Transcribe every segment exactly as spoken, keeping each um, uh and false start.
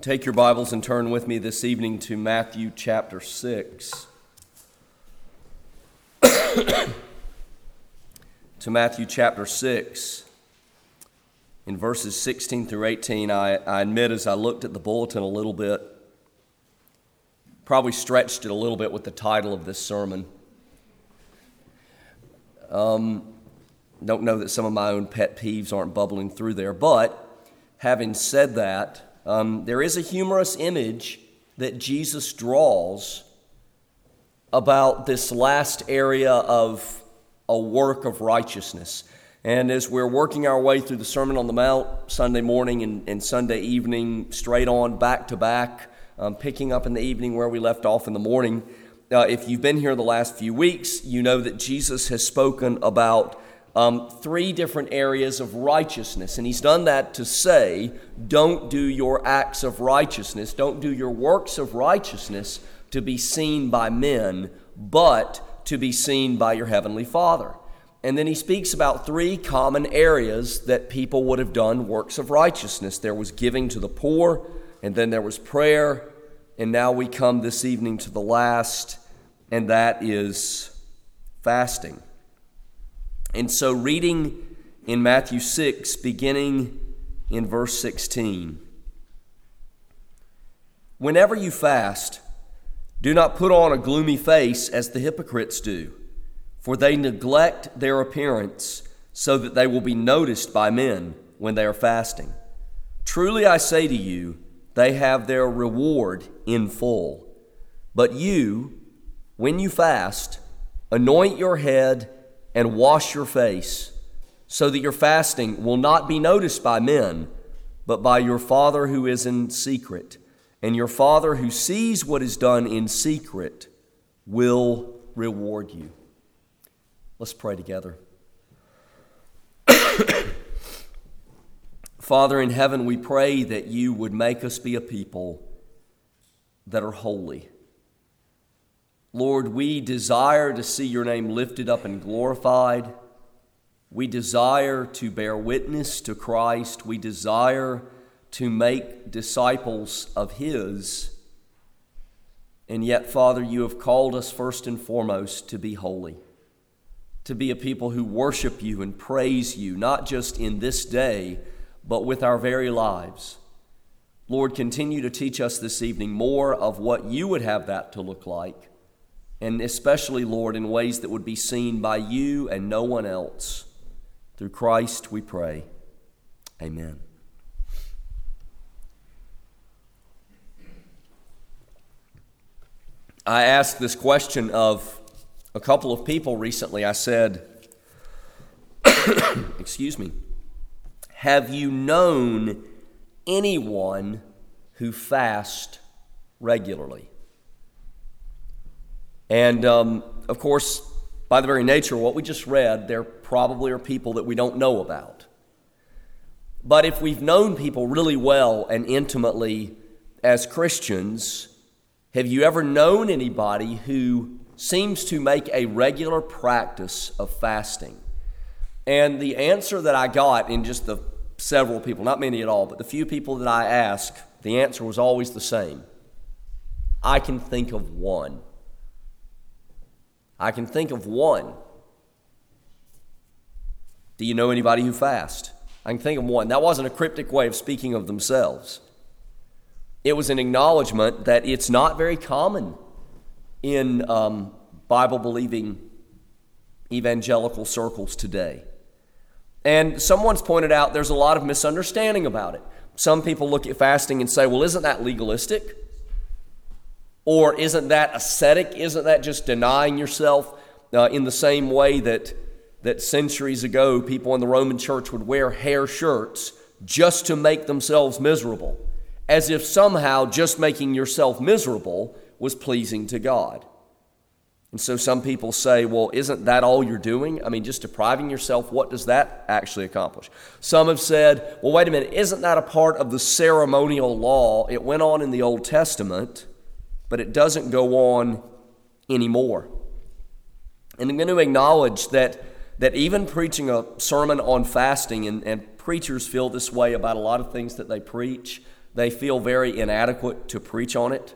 Take your Bibles and turn with me this evening to Matthew chapter six. To Matthew chapter six. In verses sixteen through eighteen, I, I admit as I looked at the bulletin a little bit, probably stretched it a little bit with the title of this sermon. Um, don't know that some of my own pet peeves aren't bubbling through there, but having said that, Um, there is a humorous image that Jesus draws about this last area of a work of righteousness. And as we're working our way through the Sermon on the Mount Sunday morning and, and Sunday evening, straight on, back to back, um, picking up in the evening where we left off in the morning, uh, if you've been here the last few weeks, you know that Jesus has spoken about Um, three different areas of righteousness. And he's done that to say, don't do your acts of righteousness, don't do your works of righteousness to be seen by men, but to be seen by your heavenly Father. And then he speaks about three common areas that people would have done works of righteousness. There was giving to the poor, and then there was prayer, and now we come this evening to the last, and that is fasting. And so reading in Matthew six, beginning in verse sixteen. Whenever you fast, do not put on a gloomy face as the hypocrites do, for they neglect their appearance so that they will be noticed by men when they are fasting. Truly I say to you, they have their reward in full. But you, when you fast, anoint your head and wash your face, so that your fasting will not be noticed by men, but by your Father who is in secret. And your Father who sees what is done in secret will reward you. Let's pray together. Father in heaven, we pray that you would make us be a people that are holy. Lord, we desire to see your name lifted up and glorified. We desire to bear witness to Christ. We desire to make disciples of his. And yet, Father, you have called us first and foremost to be holy, to be a people who worship you and praise you, not just in this day, but with our very lives. Lord, continue to teach us this evening more of what you would have that to look like. And especially, Lord, in ways that would be seen by you and no one else. Through Christ we pray. Amen. I asked this question of a couple of people recently. I said, excuse me, have you known anyone who fasts regularly? And, um, of course, by the very nature of what we just read, there probably are people that we don't know about. But if we've known people really well and intimately as Christians, have you ever known anybody who seems to make a regular practice of fasting? And the answer that I got in just the several people, not many at all, but the few people that I asked, the answer was always the same. I can think of one. I can think of one. Do you know anybody who fasts? I can think of one. That wasn't a cryptic way of speaking of themselves. It was an acknowledgement that it's not very common in um, Bible-believing evangelical circles today. And someone's pointed out there's a lot of misunderstanding about it. Some people look at fasting and say, well, isn't that legalistic? Or isn't that ascetic? Isn't that just denying yourself uh, in the same way that, that centuries ago people in the Roman church would wear hair shirts just to make themselves miserable, as if somehow just making yourself miserable was pleasing to God. And so some people say, well, isn't that all you're doing? I mean, just depriving yourself, what does that actually accomplish? Some have said, well, wait a minute, isn't that a part of the ceremonial law? It went on in the Old Testament, but it doesn't go on anymore. And I'm going to acknowledge that, that even preaching a sermon on fasting, and, and preachers feel this way about a lot of things that they preach, they feel very inadequate to preach on it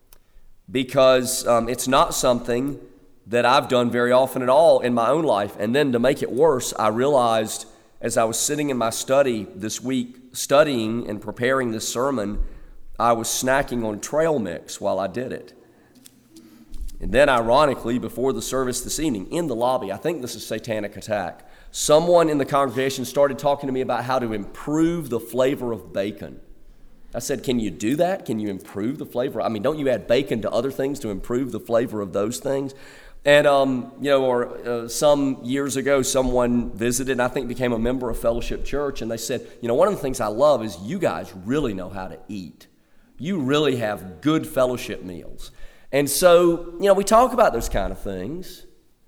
because um, it's not something that I've done very often at all in my own life. And then to make it worse, I realized as I was sitting in my study this week, studying and preparing this sermon, I was snacking on trail mix while I did it. And then ironically, before the service this evening, in the lobby, I think this is satanic attack, someone in the congregation started talking to me about how to improve the flavor of bacon. I said, can you do that? Can you improve the flavor? I mean, don't you add bacon to other things to improve the flavor of those things? And, um, you know, or uh, some years ago, someone visited and I think became a member of Fellowship Church, and they said, you know, one of the things I love is you guys really know how to eat. You really have good fellowship meals. And so, you know, we talk about those kind of things,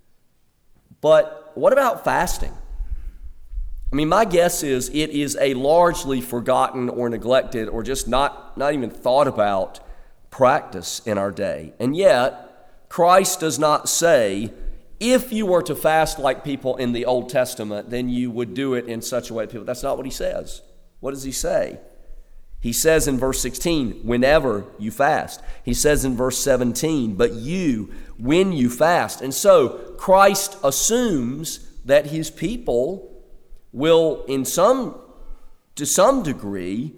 but what about fasting? I mean, my guess is it is a largely forgotten or neglected or just not, not even thought about practice in our day. And yet, Christ does not say, if you were to fast like people in the Old Testament, then you would do it in such a way that people, that's not what he says. What does he say? He says in verse sixteen, whenever you fast. He says in verse seventeen, but you, when you fast. And so Christ assumes that his people will, in some, to some degree,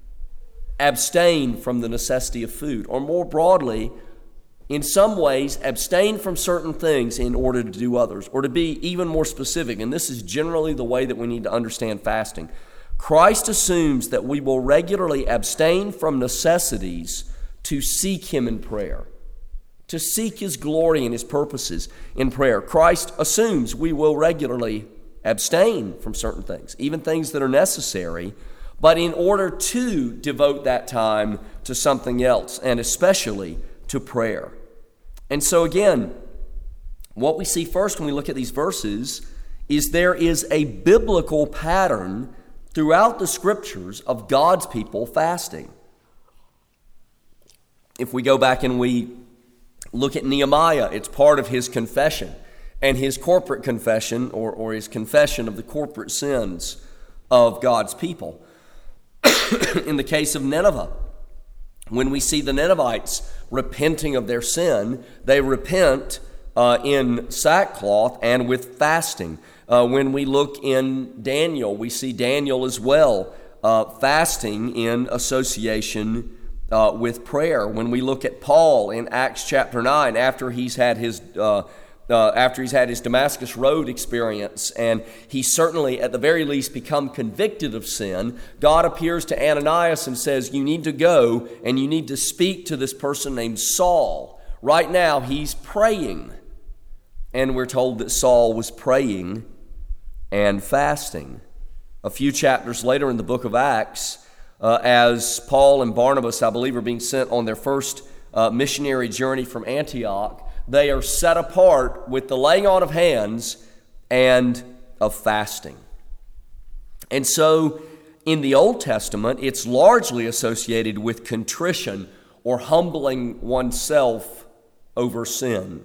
abstain from the necessity of food, or more broadly, in some ways, abstain from certain things in order to do others, or to be even more specific, and this is generally the way that we need to understand fasting. Christ assumes that we will regularly abstain from necessities to seek him in prayer, to seek his glory and his purposes in prayer. Christ assumes we will regularly abstain from certain things, even things that are necessary, but in order to devote that time to something else, and especially to prayer. And so again, what we see first when we look at these verses is there is a biblical pattern throughout the Scriptures of God's people fasting. If we go back and we look at Nehemiah, it's part of his confession and his corporate confession, or, or his confession of the corporate sins of God's people. In the case of Nineveh, when we see the Ninevites repenting of their sin, they repent uh, in sackcloth and with fasting. Uh, when we look in Daniel, we see Daniel as well uh, fasting in association uh, with prayer. When we look at Paul in Acts chapter nine, after he's had his uh, uh, after he's had his Damascus Road experience, and he's certainly at the very least become convicted of sin, God appears to Ananias and says, "You need to go and you need to speak to this person named Saul." Right now, he's praying, and we're told that Saul was praying and fasting. A few chapters later in the book of Acts, uh, as Paul and Barnabas, I believe, are being sent on their first uh, missionary journey from Antioch, they are set apart with the laying on of hands and of fasting. And so in the Old Testament, it's largely associated with contrition or humbling oneself over sin.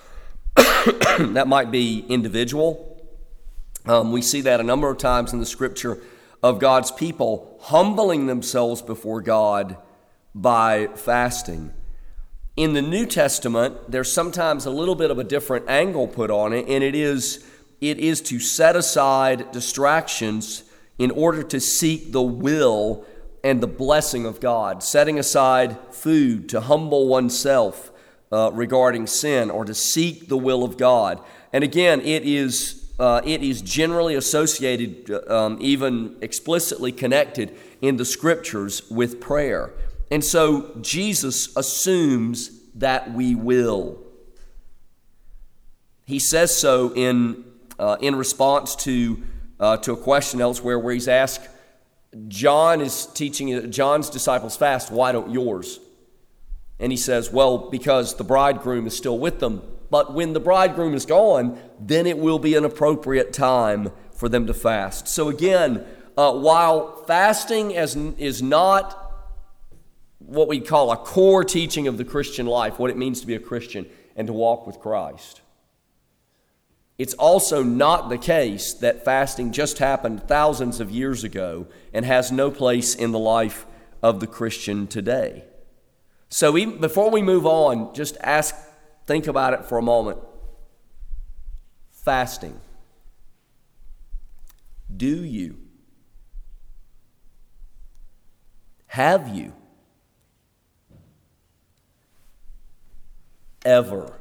That might be individual. Um, we see that a number of times in the Scripture of God's people humbling themselves before God by fasting. In the New Testament, there's sometimes a little bit of a different angle put on it, and it is, it is to set aside distractions in order to seek the will and the blessing of God, setting aside food to humble oneself uh, regarding sin, or to seek the will of God. And again, it is Uh, it is generally associated, um, even explicitly connected in the Scriptures with prayer. And so Jesus assumes that we will. He says so in uh, in response to uh, to a question elsewhere where he's asked, John is teaching, John's disciples fast, why don't yours? And he says, well, because the bridegroom is still with them. But when the bridegroom is gone, then it will be an appropriate time for them to fast. So again, uh, while fasting as, is not what we call a core teaching of the Christian life, what it means to be a Christian and to walk with Christ, it's also not the case that fasting just happened thousands of years ago and has no place in the life of the Christian today. So even before we move on, just ask, think about it for a moment. Fasting. Do you? Have you ever?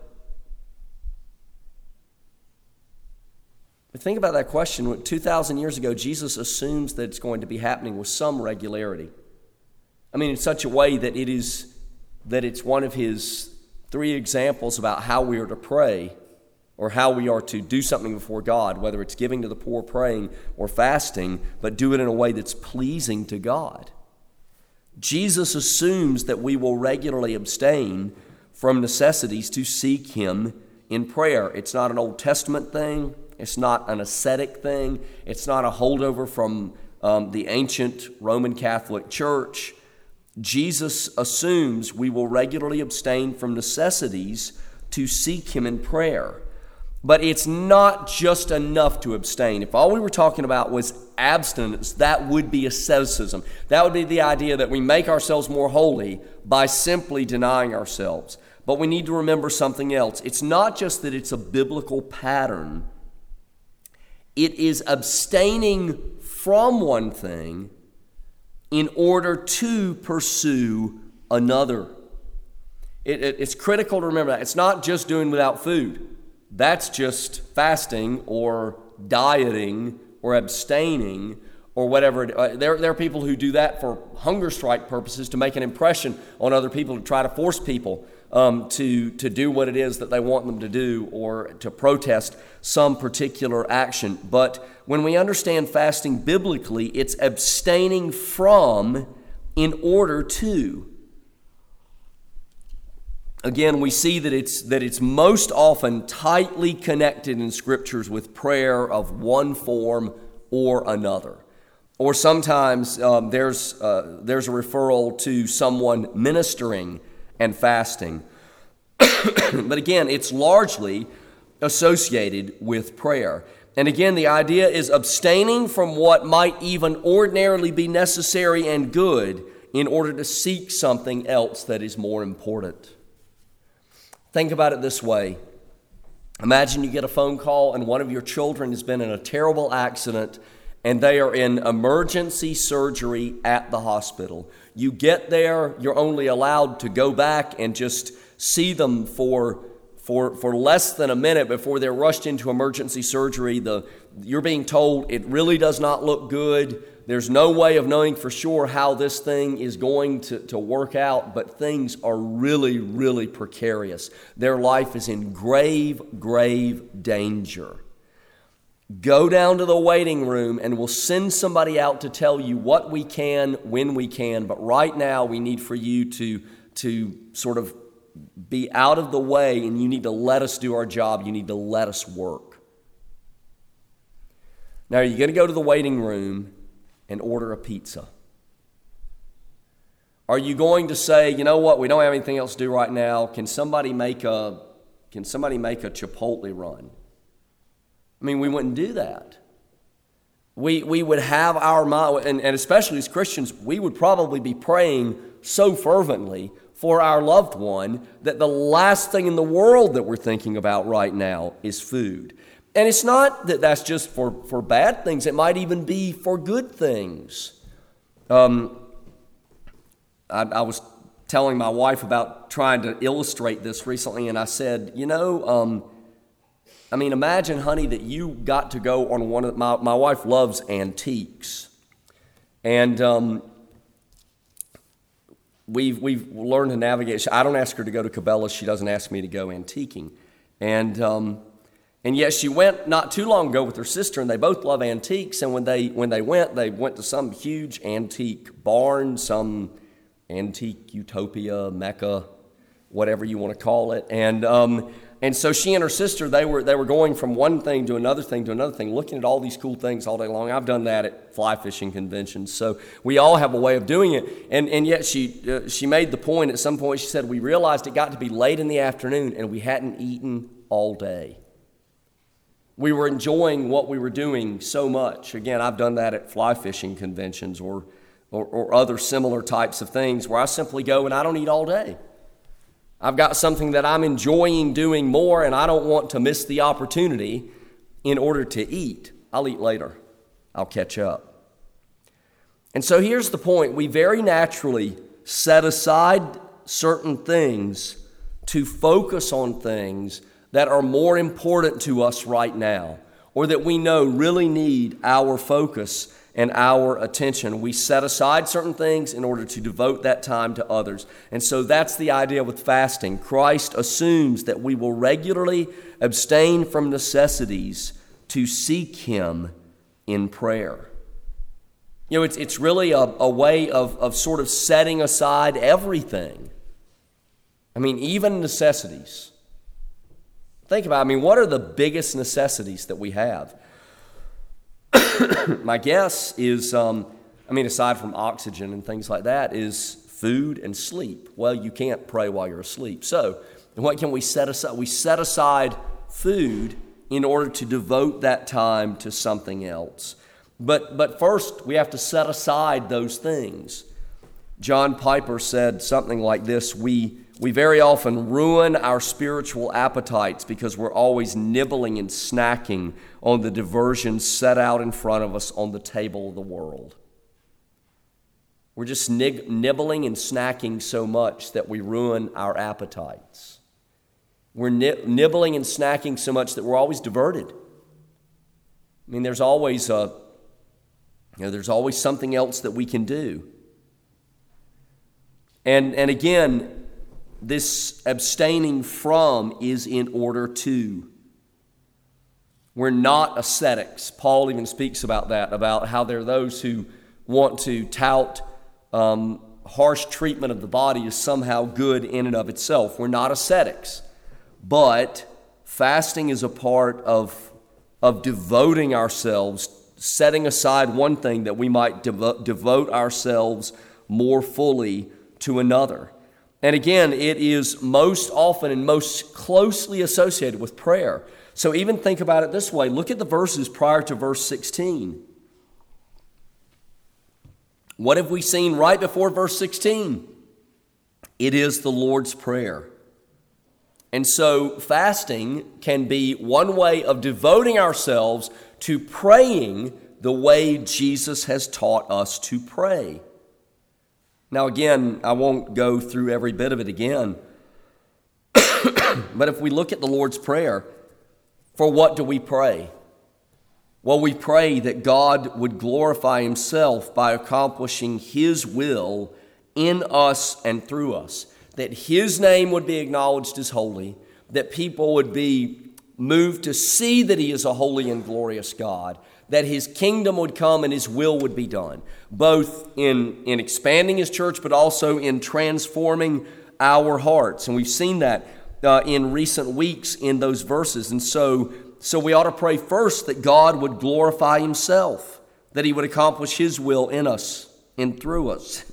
But think about that question. two thousand years ago, Jesus assumes that it's going to be happening with some regularity. I mean, in such a way that it is that it's one of his three examples about how we are to pray or how we are to do something before God, whether it's giving to the poor, praying, or fasting, but do it in a way that's pleasing to God. Jesus assumes that we will regularly abstain from necessities to seek him in prayer. It's not an Old Testament thing. It's not an ascetic thing. It's not a holdover from um, the ancient Roman Catholic Church. Jesus assumes we will regularly abstain from necessities to seek him in prayer. But it's not just enough to abstain. If all we were talking about was abstinence, that would be asceticism. That would be the idea that we make ourselves more holy by simply denying ourselves. But we need to remember something else. It's not just that it's a biblical pattern. It is abstaining from one thing in order to pursue another. It, it, it's critical to remember that. It's not just doing without food. That's just fasting or dieting or abstaining or whatever. There, there are people who do that for hunger strike purposes to make an impression on other people, to try to force people um, to, to do what it is that they want them to do or to protest some particular action. But when we understand fasting biblically, it's abstaining from in order to. Again, we see that it's that it's most often tightly connected in scriptures with prayer of one form or another. Or sometimes um, there's uh, there's a referral to someone ministering and fasting. But again, it's largely associated with prayer. And again, the idea is abstaining from what might even ordinarily be necessary and good in order to seek something else that is more important. Think about it this way. Imagine you get a phone call and one of your children has been in a terrible accident and they are in emergency surgery at the hospital. You get there, you're only allowed to go back and just see them for for for less than a minute before they're rushed into emergency surgery. The you're being told it really does not look good. There's no way of knowing for sure how this thing is going to, to work out, but things are really, really precarious. Their life is in grave, grave danger. Go down to the waiting room and we'll send somebody out to tell you what we can, when we can, but right now we need for you to, to sort of be out of the way and you need to let us do our job. You need to let us work. Now, are you going to go to the waiting room and order a pizza? Are you going to say, you know what, we don't have anything else to do right now. Can somebody make a can somebody make a Chipotle run? I mean, we wouldn't do that. We we would have our mind, and, and especially as Christians, we would probably be praying so fervently for our loved one that the last thing in the world that we're thinking about right now is food. And it's not that that's just for, for bad things. It might even be for good things. Um, I, I was telling my wife about trying to illustrate this recently, and I said, you know, um, I mean, imagine, honey, that you got to go on one of my my wife loves antiques, and um, we've we've learned to navigate. I don't ask her to go to Cabela's. She doesn't ask me to go antiquing, and. Um, And yet she went not too long ago with her sister, and they both love antiques. And when they when they went, they went to some huge antique barn, some antique utopia, Mecca, whatever you want to call it. And um, and so she and her sister, they were they were going from one thing to another thing to another thing, looking at all these cool things all day long. I've done that at fly fishing conventions, so we all have a way of doing it. And and yet she uh, she made the point at some point. She said, we realized it got to be late in the afternoon, and we hadn't eaten all day. We were enjoying what we were doing so much. Again, I've done that at fly fishing conventions or or, or other similar types of things where I simply go and I don't eat all day. I've got something that I'm enjoying doing more, and I don't want to miss the opportunity in order to eat. I'll eat later. I'll catch up. And so here's the point. We very naturally set aside certain things to focus on things that are more important to us right now, or that we know really need our focus and our attention. We set aside certain things in order to devote that time to others. And so that's the idea with fasting. Christ assumes that we will regularly abstain from necessities to seek Him in prayer. You know, it's it's really a, a way of, of sort of setting aside everything. I mean, even necessities. Think about it. I mean, what are the biggest necessities that we have? My guess is, um, I mean, aside from oxygen and things like that, is food and sleep. Well, you can't pray while you're asleep. So what can we set aside? We set aside food in order to devote that time to something else. But but first, we have to set aside those things. John Piper said something like this: we we very often ruin our spiritual appetites because we're always nibbling and snacking on the diversions set out in front of us on the table of the world. We're just nig- nibbling and snacking so much that we ruin our appetites. We're ni- nibbling and snacking so much that we're always diverted. I mean, there's always a, you know, there's always something else that we can do. And and again, this abstaining from is in order to. We're not ascetics. Paul even speaks about that, about how there are those who want to tout um, harsh treatment of the body as somehow good in and of itself. We're not ascetics. But fasting is a part of, of devoting ourselves, setting aside one thing that we might devo- devote ourselves more fully to another. And again, it is most often and most closely associated with prayer. So even think about it this way. Look at the verses prior to verse sixteen. What have we seen right before verse sixteen? It is the Lord's Prayer. And so fasting can be one way of devoting ourselves to praying the way Jesus has taught us to pray. Now again, I won't go through every bit of it again, but if we look at the Lord's Prayer, for what do we pray? Well, we pray that God would glorify Himself by accomplishing His will in us and through us, that His name would be acknowledged as holy, that people would be moved to see that He is a holy and glorious God, that His kingdom would come and His will would be done, both in, in expanding His church, but also in transforming our hearts. And we've seen that uh, in recent weeks in those verses. And so, so we ought to pray first that God would glorify Himself, that He would accomplish His will in us and through us.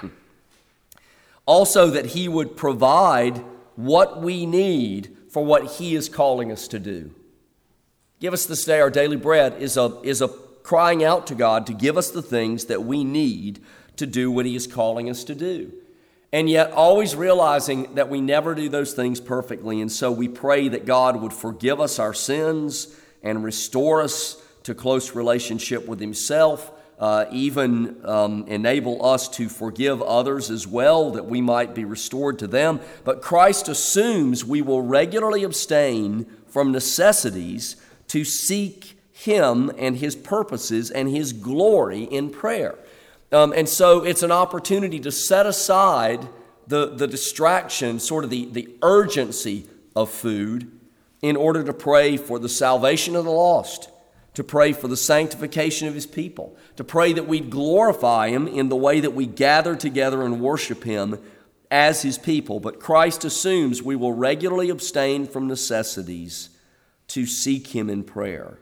Also, that He would provide what we need for what He is calling us to do. Give us this day our daily bread is a, is a crying out to God to give us the things that we need to do what He is calling us to do. And yet always realizing that we never do those things perfectly. And so we pray that God would forgive us our sins and restore us to close relationship with Himself, uh, even um, enable us to forgive others as well, that we might be restored to them. But Christ assumes we will regularly abstain from necessities to seek Him and His purposes and His glory in prayer. Um, and so it's an opportunity to set aside the, the distraction, sort of the, the urgency of food, in order to pray for the salvation of the lost, to pray for the sanctification of His people, to pray that we'd glorify Him in the way that we gather together and worship Him as His people. But Christ assumes we will regularly abstain from necessities to seek Him in prayer.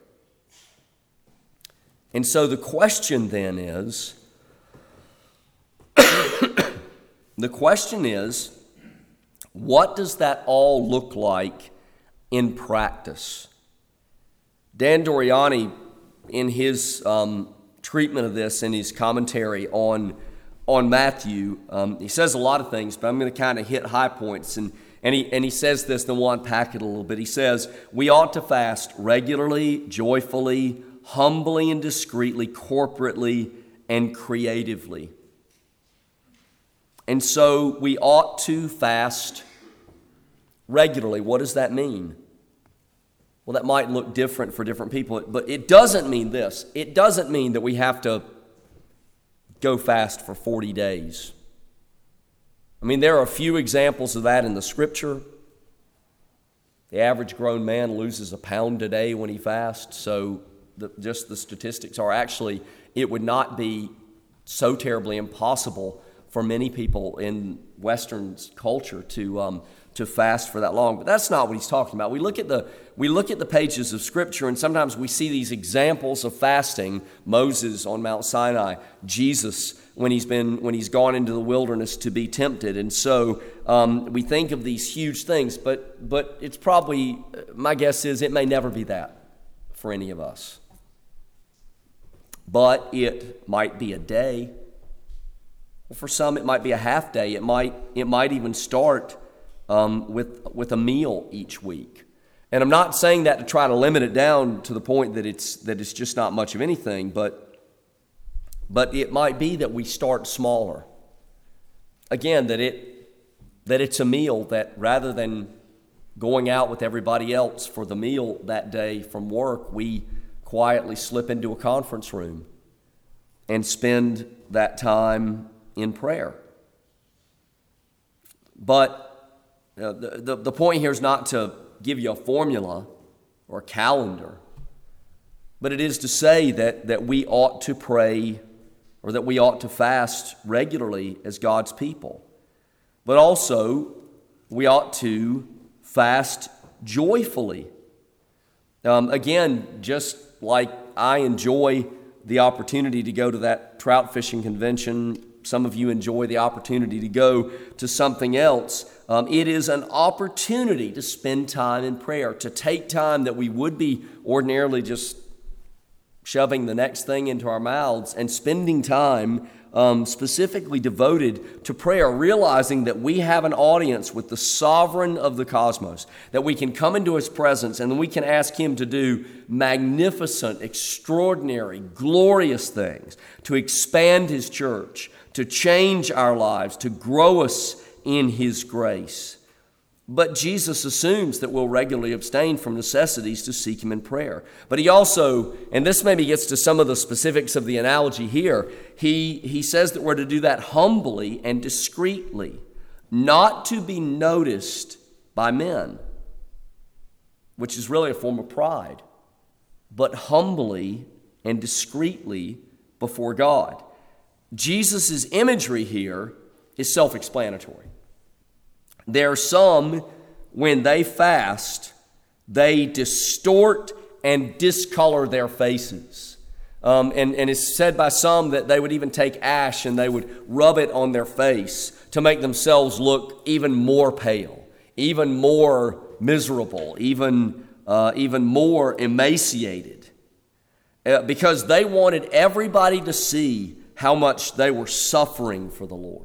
And so the question then is, the question is, what does that all look like in practice? Dan Doriani, in his um, treatment of this in his commentary on, on Matthew. Um, he says a lot of things, but I'm going to kind of hit high points. And, and, he, and he says this, then we'll unpack it a little bit. He says, we ought to fast regularly, joyfully, humbly and discreetly, corporately, and creatively. And so we ought to fast regularly. What does that mean? Well, that might look different for different people, but it doesn't mean this. It doesn't mean that we have to go fast for forty days. I mean, there are a few examples of that in the Scripture. The average grown man loses a pound a day when he fasts, so the, just the statistics are actually, it would not be so terribly impossible for many people in Western culture to um, to fast for that long. But that's not what he's talking about. We look at the we look at the pages of Scripture, and sometimes we see these examples of fasting. Moses on Mount Sinai, Jesus when he's been when he's gone into the wilderness to be tempted, and so um, we think of these huge things. But but it's probably, my guess is it may never be that for any of us. But it might be a day. For some, it might be a half day. It might it might even start um, with with a meal each week. And I'm not saying that to try to limit it down to the point that it's that it's just not much of anything. But but it might be that we start smaller. Again, that it that it's a meal that rather than going out with everybody else for the meal that day from work, we quietly slip into a conference room and spend that time in prayer. But uh, the, the, the point here is not to give you a formula or a calendar, but it is to say that, that we ought to pray or that we ought to fast regularly as God's people. But also, we ought to fast joyfully. Um, again, just like I enjoy the opportunity to go to that trout fishing convention, some of you enjoy the opportunity to go to something else. Um, it is an opportunity to spend time in prayer, to take time that we would be ordinarily just shoving the next thing into our mouths and spending time um, specifically devoted to prayer, realizing that we have an audience with the sovereign of the cosmos, that we can come into his presence and we can ask him to do magnificent, extraordinary, glorious things, to expand his church, to change our lives, to grow us in his grace. But Jesus assumes that we'll regularly abstain from necessities to seek him in prayer. But he also, and this maybe gets to some of the specifics of the analogy here, he, he says that we're to do that humbly and discreetly, not to be noticed by men, which is really a form of pride, but humbly and discreetly before God. Jesus' imagery here is self-explanatory. There are some, when they fast, they distort and discolor their faces. Um, and, and it's said by some that they would even take ash and they would rub it on their face to make themselves look even more pale, even more miserable, even, uh, even more emaciated. Uh, because they wanted everybody to see how much they were suffering for the Lord.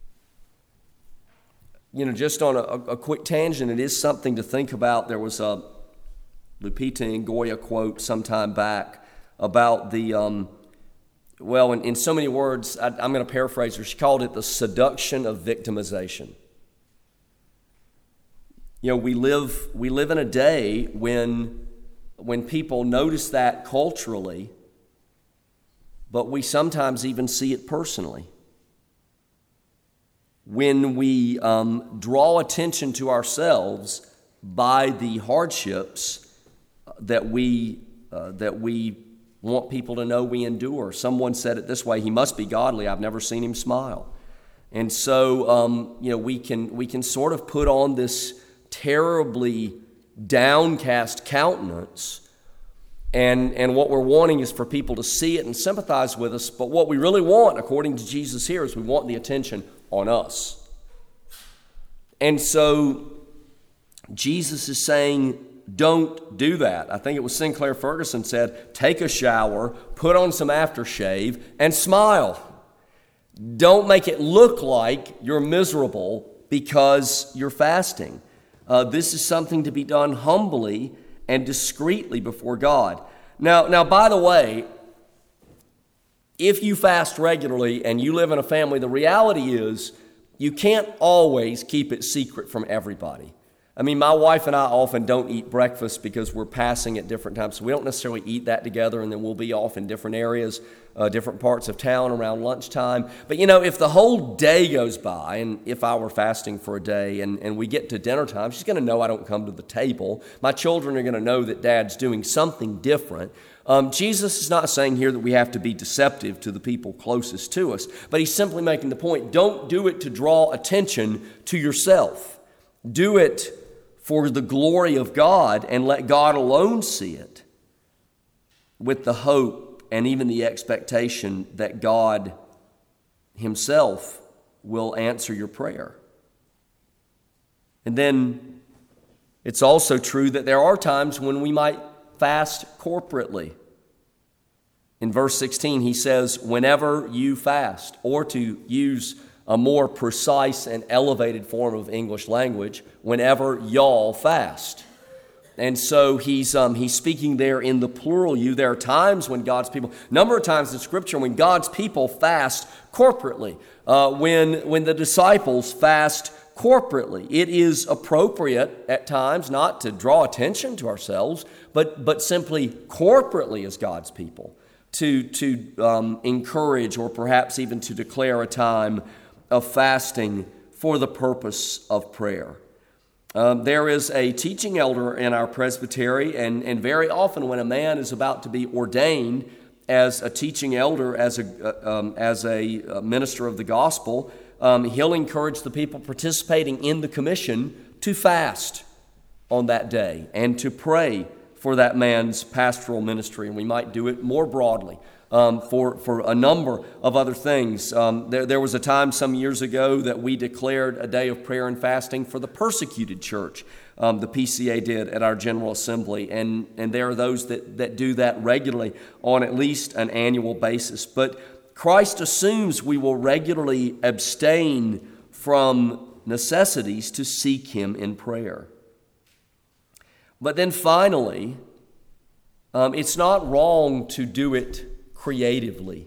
You know, just on a, a quick tangent, it is something to think about. There was a Lupita Nyong'o quote some time back about the, um, well, in, in so many words, I, I'm going to paraphrase her. She called it the seduction of victimization. You know, we live we live in a day when when people notice that culturally, but we sometimes even see it personally. When we um, draw attention to ourselves by the hardships that we uh, that we want people to know we endure. Someone said it this way: "He must be godly. I've never seen him smile." And so, um, you know, we can we can sort of put on this terribly downcast countenance, and and what we're wanting is for people to see it and sympathize with us. But what we really want, according to Jesus here, is we want the attention on us. And so Jesus is saying, don't do that. I think it was Sinclair Ferguson said, take a shower, put on some aftershave, and smile. Don't make it look like you're miserable because you're fasting. Uh, this is something to be done humbly and discreetly before God. Now, now, by the way, if you fast regularly and you live in a family, the reality is you can't always keep it secret from everybody. I mean, my wife and I often don't eat breakfast because we're passing at different times. So we don't necessarily eat that together, and then we'll be off in different areas, uh, different parts of town around lunchtime. But, you know, if the whole day goes by, and if I were fasting for a day and, and we get to dinner time, she's going to know I don't come to the table. My children are going to know that Dad's doing something different. Um, Jesus is not saying here that we have to be deceptive to the people closest to us, but he's simply making the point, don't do it to draw attention to yourself. Do it for the glory of God and let God alone see it, with the hope and even the expectation that God himself will answer your prayer. And then it's also true that there are times when we might fast corporately. In verse sixteen, he says, whenever you fast, or to use a more precise and elevated form of English language, whenever y'all fast. And so he's um, he's speaking there in the plural you. There are times when God's people, number of times in Scripture, when God's people fast corporately, uh, when, when the disciples fast corporately. It is appropriate at times not to draw attention to ourselves, but, but simply corporately as God's people to, to um, encourage or perhaps even to declare a time of fasting for the purpose of prayer. Um, there is a teaching elder in our presbytery, and, and very often when a man is about to be ordained as a teaching elder, as a, uh, um, as a minister of the gospel, um, he'll encourage the people participating in the commission to fast on that day and to pray for that man's pastoral ministry. And we might do it more broadly. Um, for, for a number of other things. Um, there, there was a time some years ago that we declared a day of prayer and fasting for the persecuted church. Um, the P C A did at our General Assembly, and, and there are those that, that do that regularly on at least an annual basis. But Christ assumes we will regularly abstain from necessities to seek Him in prayer. But then finally, um, it's not wrong to do it creatively.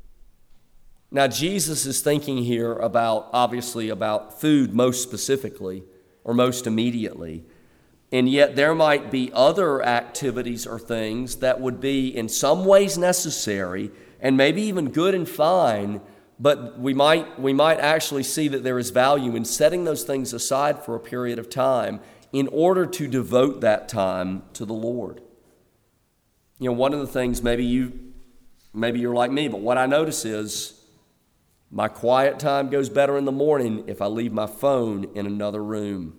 Now, Jesus is thinking here about, obviously, about food most specifically or most immediately. And yet there might be other activities or things that would be in some ways necessary and maybe even good and fine, but we might, we might actually see that there is value in setting those things aside for a period of time in order to devote that time to the Lord. You know, one of the things maybe you Maybe you're like me, but what I notice is my quiet time goes better in the morning if I leave my phone in another room.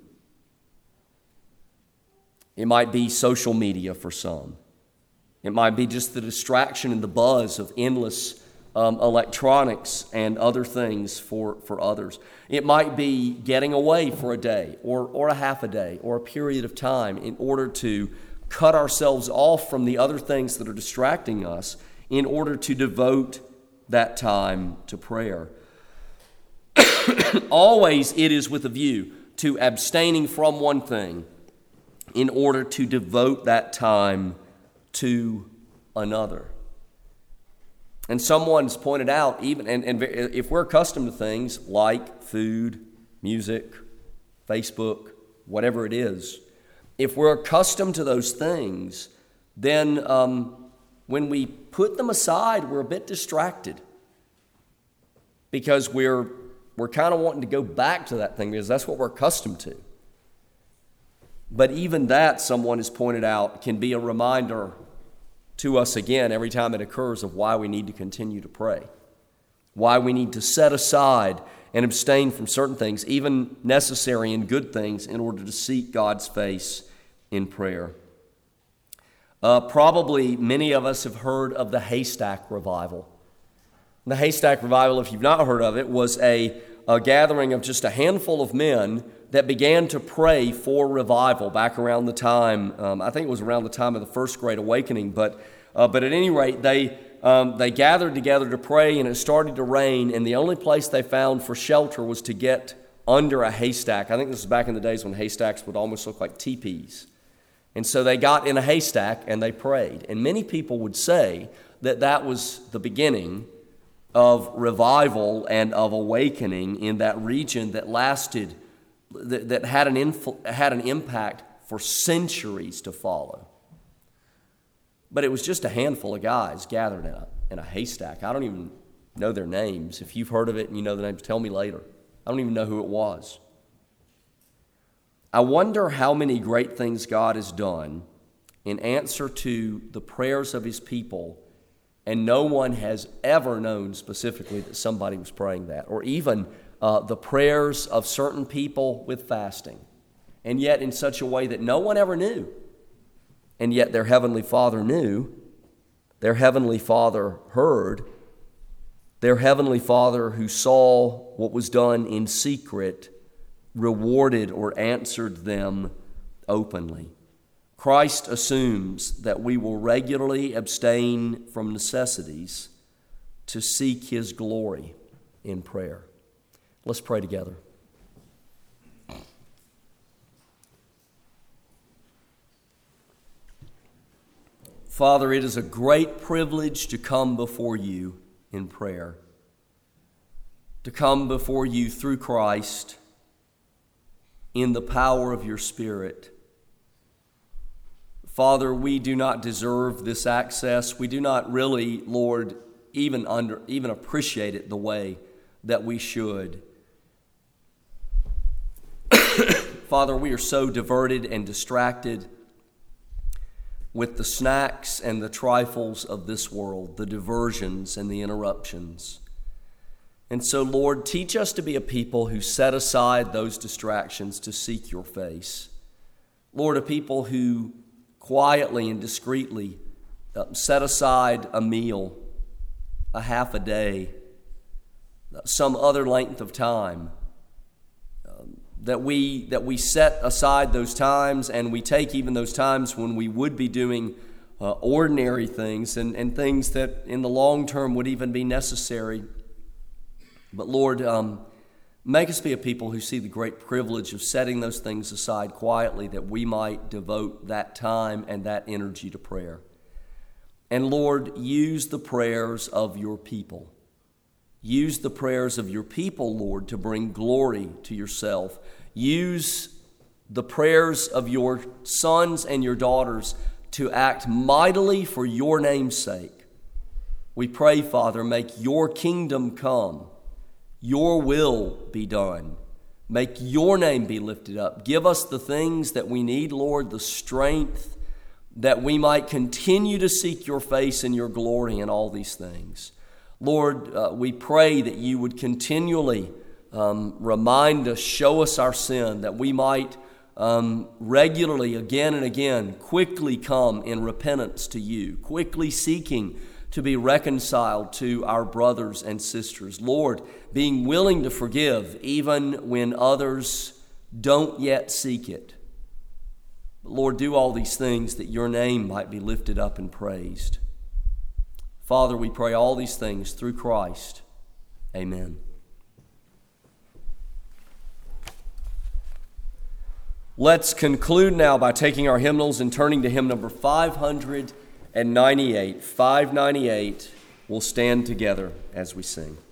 It might be social media for some. It might be just the distraction and the buzz of endless um, electronics and other things for, for others. It might be getting away for a day or, or a half a day or a period of time in order to cut ourselves off from the other things that are distracting us in order to devote that time to prayer. Always it is with a view to abstaining from one thing in order to devote that time to another. And someone's pointed out, even and, and if we're accustomed to things like food, music, Facebook, whatever it is, if we're accustomed to those things, then um, when we put them aside, we're a bit distracted because we're we're kind of wanting to go back to that thing because that's what we're accustomed to. But even that, someone has pointed out, can be a reminder to us again every time it occurs of why we need to continue to pray, why we need to set aside and abstain from certain things, even necessary and good things, in order to seek God's face in prayer. Uh, probably many of us have heard of the Haystack Revival. The Haystack Revival, if you've not heard of it, was a a gathering of just a handful of men that began to pray for revival back around the time, um, I think it was around the time of the First Great Awakening, but uh, but at any rate, they um, they gathered together to pray, and it started to rain, and the only place they found for shelter was to get under a haystack. I think this was back in the days when haystacks would almost look like teepees. And so they got in a haystack and they prayed. And many people would say that that was the beginning of revival and of awakening in that region that lasted, that, that had an influ- had an impact for centuries to follow. But it was just a handful of guys gathered in a, in a haystack. I don't even know their names. If you've heard of it and you know the names, tell me later. I don't even know who it was. I wonder how many great things God has done in answer to the prayers of His people, and no one has ever known specifically that somebody was praying that, or even uh, the prayers of certain people with fasting, and yet in such a way that no one ever knew. And yet their Heavenly Father knew, their Heavenly Father heard, their Heavenly Father who saw what was done in secret rewarded or answered them openly. Christ assumes that we will regularly abstain from necessities to seek His glory in prayer. Let's pray together. Father, it is a great privilege to come before You in prayer, to come before You through Christ in the power of Your Spirit. Father, we do not deserve this access. We do not really, Lord, even under even appreciate it the way that we should. Father, we are so diverted and distracted with the snacks and the trifles of this world, the diversions and the interruptions. And so, Lord, teach us to be a people who set aside those distractions to seek Your face. Lord, a people who quietly and discreetly uh, set aside a meal, a half a day, uh, some other length of time, um, that we that we set aside those times, and we take even those times when we would be doing uh, ordinary things and, and things that in the long term would even be necessary. But Lord, um, make us be a people who see the great privilege of setting those things aside quietly, that we might devote that time and that energy to prayer. And Lord, use the prayers of Your people. Use the prayers of Your people, Lord, to bring glory to Yourself. Use the prayers of Your sons and Your daughters to act mightily for Your name's sake. We pray, Father, make Your kingdom come. Your will be done. Make Your name be lifted up. Give us the things that we need, Lord, the strength that we might continue to seek Your face and Your glory in all these things. Lord, uh, we pray that You would continually um, remind us, show us our sin, that we might um, regularly, again and again, quickly come in repentance to You, quickly seeking to be reconciled to our brothers and sisters. Lord, being willing to forgive even when others don't yet seek it. But Lord, do all these things that Your name might be lifted up and praised. Father, we pray all these things through Christ. Amen. Let's conclude now by taking our hymnals and turning to hymn number five hundred ninety-eight. five ninety-eight. We'll stand together as we sing.